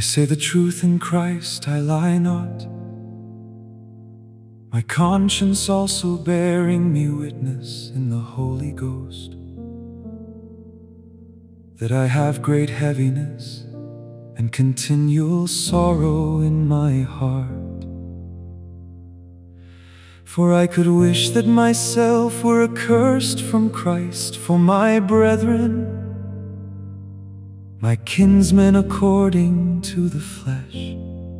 say the truth in Christ, I lie not, my conscience also bearing me witness in the Holy Ghost, that I have great heaviness and continual sorrow in my heart. For I could wish that myself were accursed from Christ for my brethren, my kinsmen according to the flesh,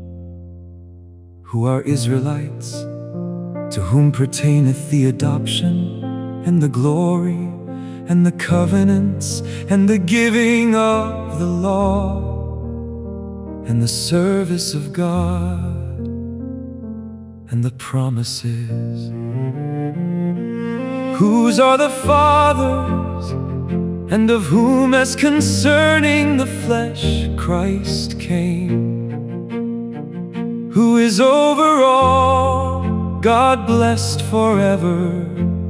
who are Israelites, to whom pertaineth the adoption, and the glory, and the covenants, and the giving of the law, and the service of God, and the promises, whose are the fathers, and of whom as concerning the flesh Christ came, who is over all, God blessed forever.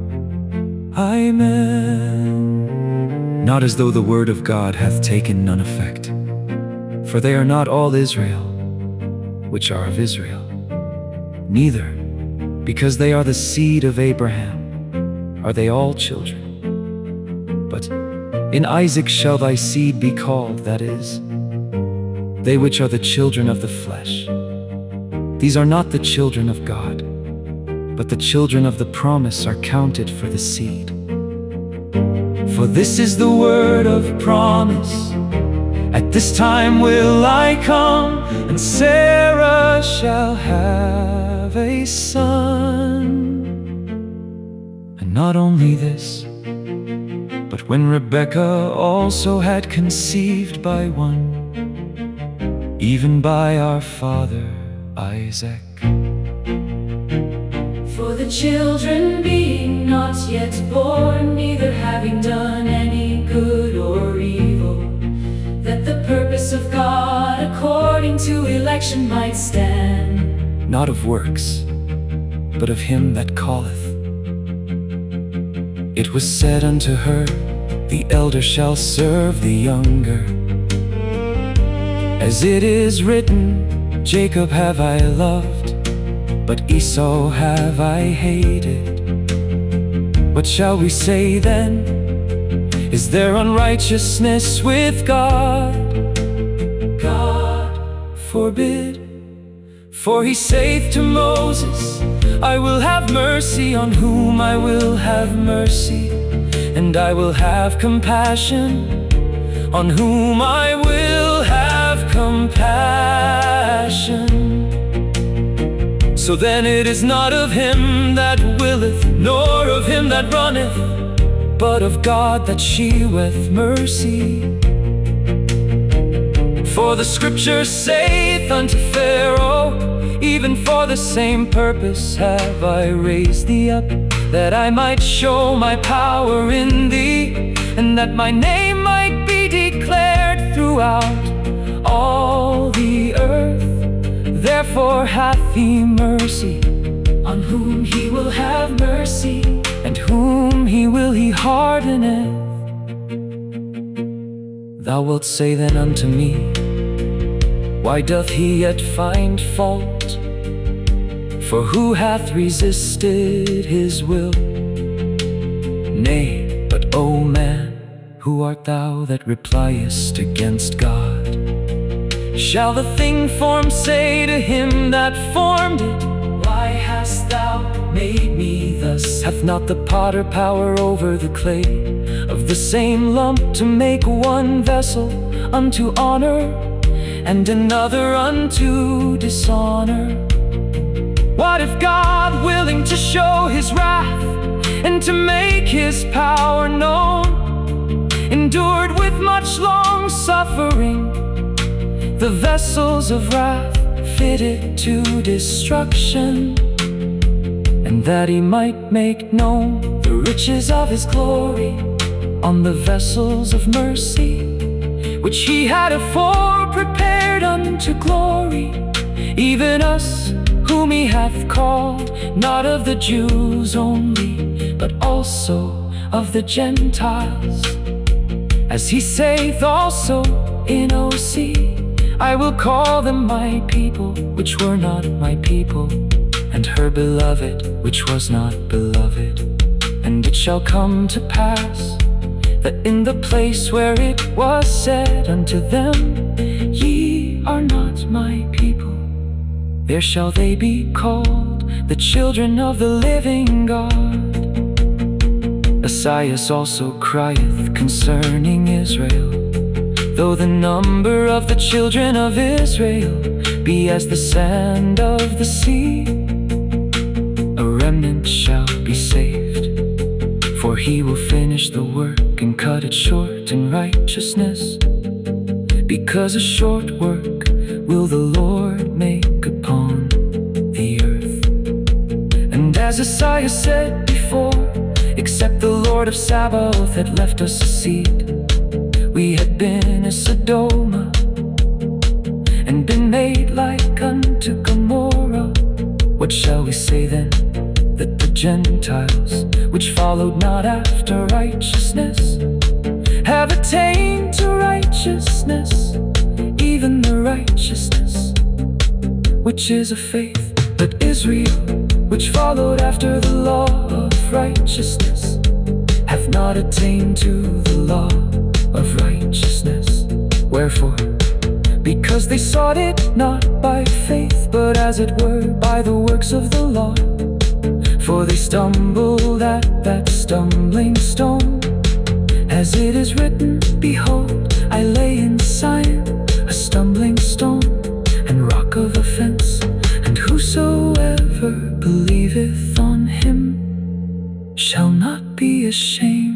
Amen. Not as though the word of God hath taken none effect, for they are not all Israel, which are of Israel. Neither, because they are the seed of Abraham, are they all children. But in Isaac shall thy seed be called, that is, they which are the children of the flesh. These are not the children of God, but the children of the promise are counted for the seed. For this is the word of promise, at this time will I come, and Sarah shall have a son. And not only this, but when Rebekah also had conceived by one, even by our father Isaac. For the children being not yet born, neither having done any good or evil, that the purpose of God according to election might stand, not of works, but of him that calleth. It was said unto her, the elder shall serve the younger. As it is written, Jacob have I loved, but Esau have I hated. What shall we say then? Is there unrighteousness with God? God forbid. For he saith to Moses, I will have mercy on whom I will have mercy, and I will have compassion on whom I will have compassion. So then it is not of him that willeth, nor of him that runneth, but of God that sheweth mercy. For the scripture saith unto Pharaoh, even for the same purpose have I raised thee up, that I might show my power in thee, and that my name might be declared throughout all the earth. Therefore hath he mercy on whom he will have mercy, and whom he will he hardeneth. Thou wilt say then unto me, why doth he yet find fault? For who hath resisted his will? Nay, but O man, who art thou that repliest against God? Shall the thing formed say to him that formed it, why hast thou made me thus? Hath not the potter power over the clay, of the same lump to make one vessel unto honor, and another unto dishonor? What if God, willing to show his wrath, and to make his power known, endured with much long suffering the vessels of wrath fitted to destruction, and that he might make known the riches of his glory on the vessels of mercy, which he had afore prepared unto glory, even us whom he hath called, not of the Jews only, but also of the Gentiles. As he saith also in Osee, I will call them my people, which were not my people, and her beloved, which was not beloved. And it shall come to pass, that in the place where it was said unto them, Ye are not my people, there shall they be called the children of the living God. Esaias also crieth concerning Israel, though the number of the children of Israel be as the sand of the sea, a remnant shall be saved. For he will finish the work and cut it short in righteousness, because a short work will the Lord make upon the earth. And as Esaias said before, except the Lord of Sabaoth had left us a seed, we had been as Sodom, and been made like unto Gomorrah. What shall we say then? That the Gentiles, which followed not after righteousness, have attained to righteousness, even the righteousness which is of faith. But Israel, which followed after the law of righteousness, have not attained to the law of righteousness. Wherefore? Because they sought it not by faith, but as it were by the works of the law. For they stumbled at that stumbling stone. As it is written, Behold, I lay in Zion a stumbling stone, and rock of offense, and whosoever believeth on him shall not be ashamed.